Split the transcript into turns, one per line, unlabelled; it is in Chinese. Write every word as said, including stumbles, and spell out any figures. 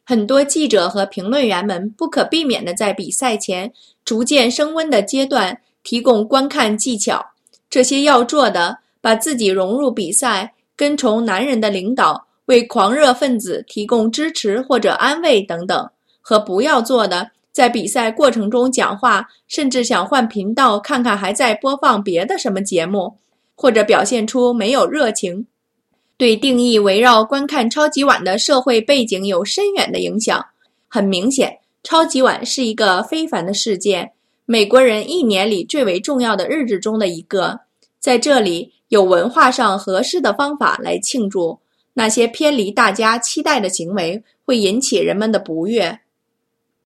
很多记者和评论员们不可避免地在比赛前逐渐升温的阶段提供观看技巧。这些要做的，把自己融入比赛，跟从男人的领导，为狂热分子提供支持或者安慰等等，和不要做的，在比赛过程中讲话，甚至想换频道看看还在播放别的什么节目，或者表现出没有热情。对定义围绕观看超级碗的社会背景有深远的影响。很明显，超级碗是一个非凡的事件，美国人一年里最为重要的日子中的一个。在这里，有文化上合适的方法来庆祝，那些偏离大家期待的行为会引起人们的不悦。